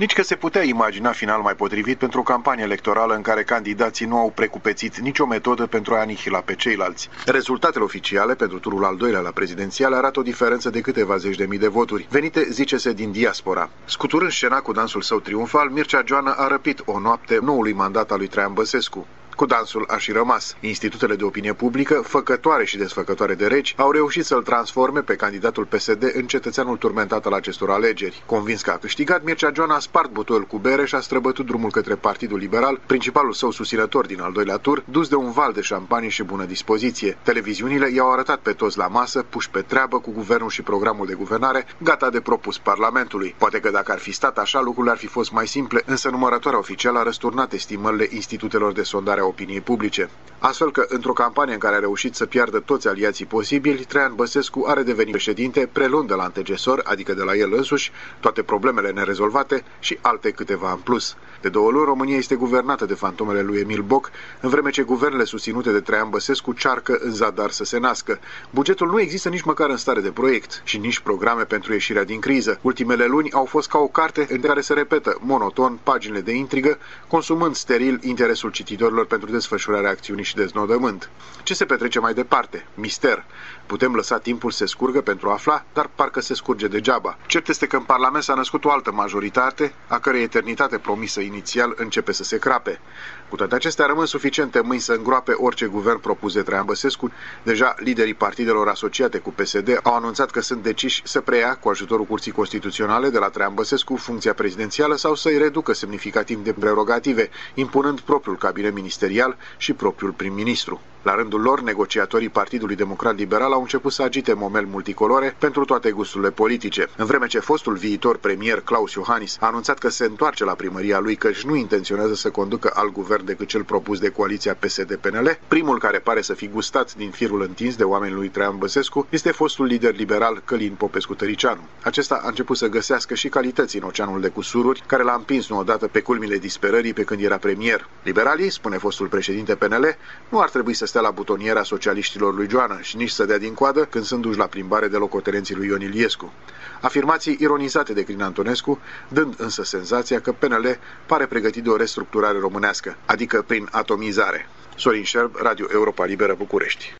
Nici că se putea imagina final mai potrivit pentru o campanie electorală în care candidații nu au precupețit nicio metodă pentru a anihila pe ceilalți. Rezultatele oficiale pentru turul al doilea la prezidențial arată o diferență de câteva zeci de mii de voturi, venite, zice-se, din diaspora. Scuturând scena cu dansul său triumfal, Mircea Joană a răpit o noapte noului mandat al lui Traian Băsescu. Cu dansul a și rămas. Institutele de opinie publică, făcătoare și desfăcătoare de regi, au reușit să-l transforme pe candidatul PSD în cetățeanul turmentat al acestor alegeri. Convins că a câștigat, Mircea Joană a spart butoiul cu bere și a străbătut drumul către Partidul Liberal, principalul său susținător din al doilea tur, dus de un val de șampanie și bună dispoziție. Televiziunile i-au arătat pe toți la masă, puși pe treabă cu guvernul și programul de guvernare, gata de propus Parlamentului. Poate că dacă ar fi stat așa, lucrurile ar fi fost mai simple, însă numărătoarea oficială a răsturnat estimările institutelor de sondare a opiniei publice. Astfel că, într-o campanie în care a reușit să piardă toți aliații posibili, Traian Băsescu are devenit președinte, preluând de la antecesor, adică de la el însuși, toate problemele nerezolvate și alte câteva în plus. De 2 luni, România este guvernată de fantomele lui Emil Boc, în vreme ce guvernele susținute de Traian Băsescu cearcă în zadar să se nască. Bugetul nu există nici măcar în stare de proiect și nici programe pentru ieșirea din criză. Ultimele luni au fost ca o carte în care se repetă monoton paginile de intrigă, consumând steril interesul cititorilor pentru desfășurarea acțiunii și deznodământ. Ce se petrece mai departe? Mister. Putem lăsa timpul să se scurgă pentru a afla, dar parcă se scurge degeaba. Cert este că în Parlament s-a născut o altă majoritate, a cărei eternitate promisă inițial începe să se crape. Cu toate acestea rămân suficiente mâini să îngroape orice guvern propus de Traian Băsescu. Deja liderii partidelor asociate cu PSD au anunțat că sunt deciși să preia, cu ajutorul Curții Constituționale de la Traian Băsescu, funcția prezidențială sau să-i reducă semnificativ de prerogative, impunând propriul cabinet ministerial și propriul prim-ministru. La rândul lor, negociatorii Partidului Democrat Liberal au început să agite momel multicolore pentru toate gusturile politice. În vreme ce fostul viitor premier Klaus Iohannis a anunțat că se întoarce la primăria lui, că își nu intenționează să conducă alt guvern decât cel propus de coaliția PSD-PNL, primul care pare să fi gustat din firul întins de oamenii lui Traian Băsescu este fostul lider liberal Călin Popescu-Tăricianu. Acesta a început să găsească și calități în oceanul de cusururi care l-a împins nu odată pe culmile disperării pe când era premier. Liberalii, spune fostul președinte PNL, nu ar trebui să stea la butoniera socialiștilor lui Joană și nici să dea din coadă când sunt duși la plimbare de locotenenții lui Ion Iliescu. Afirmații ironizate de Crin Antonescu, dând însă senzația că PNL pare pregătit de o restructurare românească, adică prin atomizare. Sorin Șerb, Radio Europa Liberă, București.